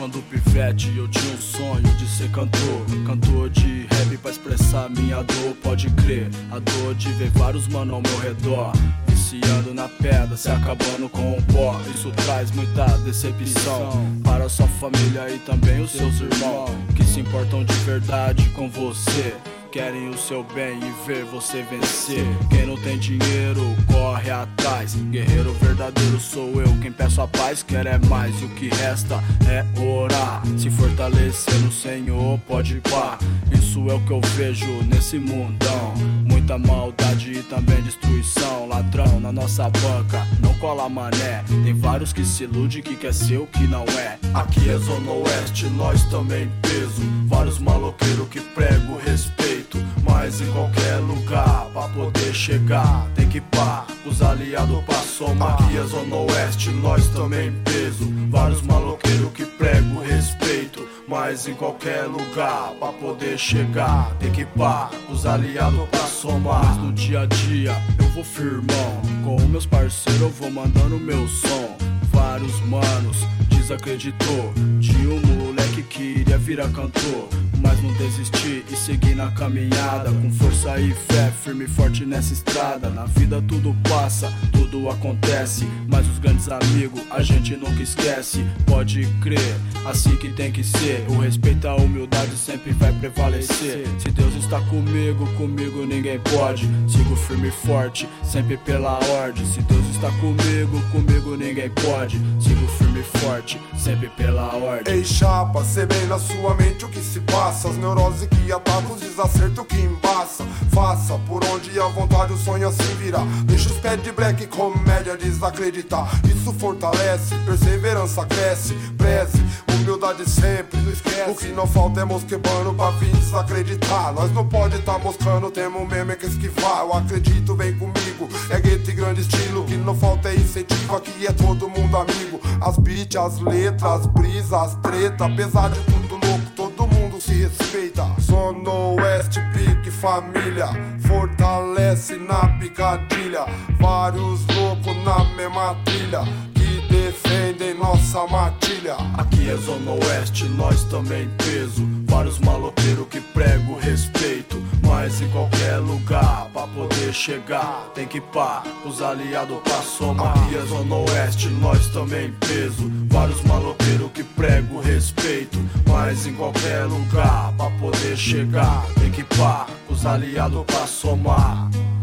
quando pivete eu tinha um sonho de ser cantor. Cantor de rap pra expressar minha dor, pode crer. A dor de ver vários mano ao meu redor viciando na pedra, se acabando com o pó. Isso traz muita decepção para sua família e também os seus irmãos, que se importam de verdade com você, querem o seu bem e ver você vencer. Quem não tem dinheiro corre atrás, guerreiro verdadeiro sou eu, quem peço a paz quer é mais, e o que resta é orar, se fortalecer no Senhor, pode pá. Isso é o que eu vejo nesse mundão, muita maldade e também destruição. Ladrão na nossa banca, não cola mané, tem vários que se ilude que quer ser o que não é. Aqui é Zona Oeste, nós também peso, vários maloqueiros que pregam respeito, mas em qualquer lugar pra poder chegar tem que pá, os aliados pra somar. Aqui é Zona Oeste, nós também peso, vários maloqueiros que pregam respeito, mas em qualquer lugar pra poder chegar tem que pá, os aliados pra somar. Mas no dia a dia eu vou firmão, com meus parceiros eu vou mandando meu som. Vários manos desacreditou de um moleque que iria virar cantor, mas não desisti e segui na caminhada, com força e fé, firme e forte nessa estrada. Na vida tudo passa, tudo acontece, mas os grandes amigos a gente nunca esquece. Pode crer, assim que tem que ser, o respeito e a humildade sempre vai prevalecer. Se Deus está comigo, comigo ninguém pode, sigo firme e forte, sempre pela ordem. Se Deus está comigo, comigo ninguém pode, sigo firme e forte, sempre pela ordem. Ei chapa, cê bem na sua mente o que se passa, as neuroses que atacam, os desacertos que embaça. Faça por onde a vontade o sonho assim virá, deixa os pés de black comédia desacreditar. Isso fortalece, perseverança cresce, preze, humildade sempre, não esquece. O que não falta é mosquebando pra fim desacreditar. Nós não pode tá moscando, temos mesmo que esquivar. Eu acredito, vem comigo, é gueto e grande estilo. O que não falta é incentivo, aqui é todo mundo amigo. As beats, as letras, as brisas, as treta, apesar de tudo louco, todo mundo se respeita. Zona Oeste, pique família, fortalece na picadilha. Vários loucos na mesma trilha, que defendem nossa matilha. Aqui é Zona Oeste, nós também peso, vários maloqueiros que pregam respeito, mas em qualquer lugar pra poder chegar tem que pá, os aliados pra somar. Aqui é Zona Oeste, nós também peso, vários maloqueiros que pregam respeito, mas em qualquer lugar pra poder chegar tem que pá, os aliados pra somar.